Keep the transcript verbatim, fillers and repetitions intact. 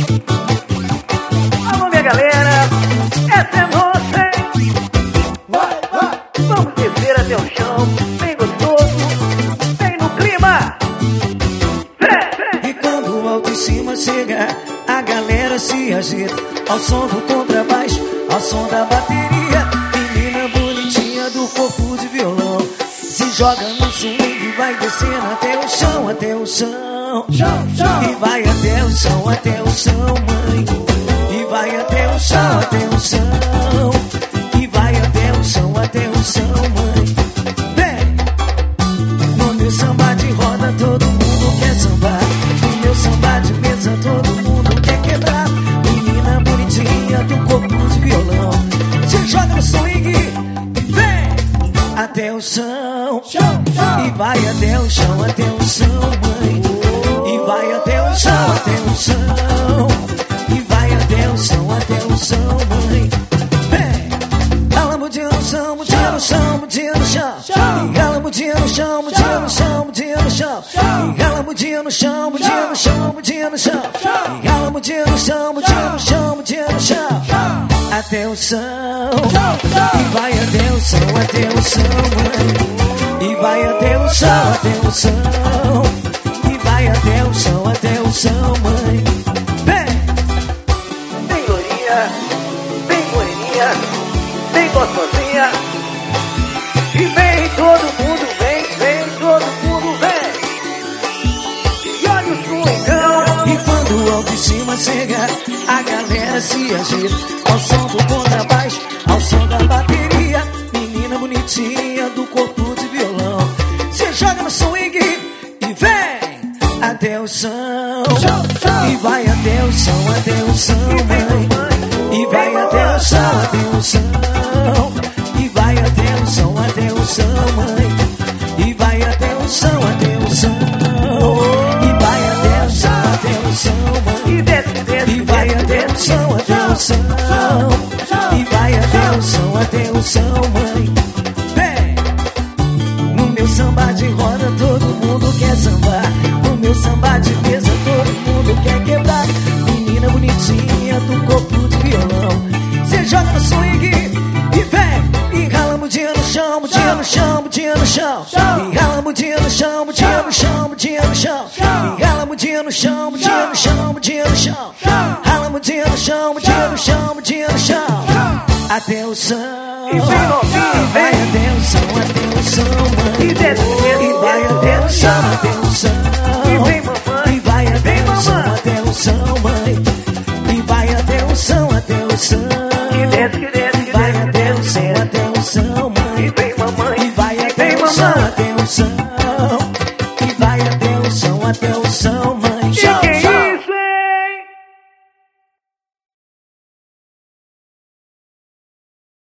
Alô, minha galera, essa é nossa, hein? Vai, vai. Vamos descer até o chão, bem gostoso, bem no clima. E quando o alto em cima chega, a galera se agita ao som do contrabaixo, ao som da bateria. Menina bonitinha do corpo de violão se joga no swing e vai descendo até o chão, até o chão, chão, chão. E vai até o chão, até o chão, mãe. E vai até o chão, até o chão. E vai até o chão, até o chão, mãe. Vem! No meu samba de roda todo mundo quer sambar. No meu samba de mesa todo mundo quer quebrar. Menina bonitinha do corpo de violão se joga no swing, vem! Até o chão, chão, chão. E vai até o chão, até o chão, mãe. E vai até o chão, até o chão. E vai até o chão, até o chão, mãe. Vem! Ela mudinha no chão, mudinha no chão, mudinha no chão. E ela mudinha no chão, mudinha no chão, mudinha no chão. E ela mudinha no chão, mudinha no chão, mudinha no chão. E ela mudinha no chão, mudinha no chão, mudinha no chão. Até o chão. E vai até o chão, até o chão, mãe. E vai até o chão, até o chão. E vai até o chão, até o chão, mãe. Vem! Bem lourinha, bem moreninha, bem gostosinha. E vem todo mundo, vem, vem, todo mundo vem. E olha o swingão. E quando o alto em cima chega, a galera se agita ao som do contrabaixo, ao som da bateria. Menina bonitinha do corpo de violão se joga no swing e vem até o chão. E vai até o chão, até o chão, mãe. E vai até o chão, até o chão. E vai até o chão, até o chão, mãe. E vai até o chão, até o chão. E vai até o chão, até o chão, mãe. E vai até o chão, até o chão. E vai até o chão, até o chão, mãe. Vem! No meu samba de roda todo mundo quer sambar. No meu samba de mesa todo mundo quer quebrar. Menina bonitinha do corpo de violão se joga no swing e vem! E rala mudinha no chão, mudinha no chão, mudinha no chão. E rala mudinha no chão, mudinha no chão, mudinha no chão. E rala mudinha no chão, mudinha no chão, mudinha no chão. Rala mudinha no chão, mudinha no chão, mudinha no chão. Até o chão. E vem novinho, E vai até o chão, até o chão, mãe. E desce, desce, E vai até o chão, até o chão. E vem mamãe, E vai até vem o chão, mamãe. até o chão, mãe. E vai até o chão, até o chão. Que desce, que desce, que Vai desce, até o desce, chão, desce. até o chão, mãe. E vem mamãe, E vai até vem o chão, mamãe. até o chão.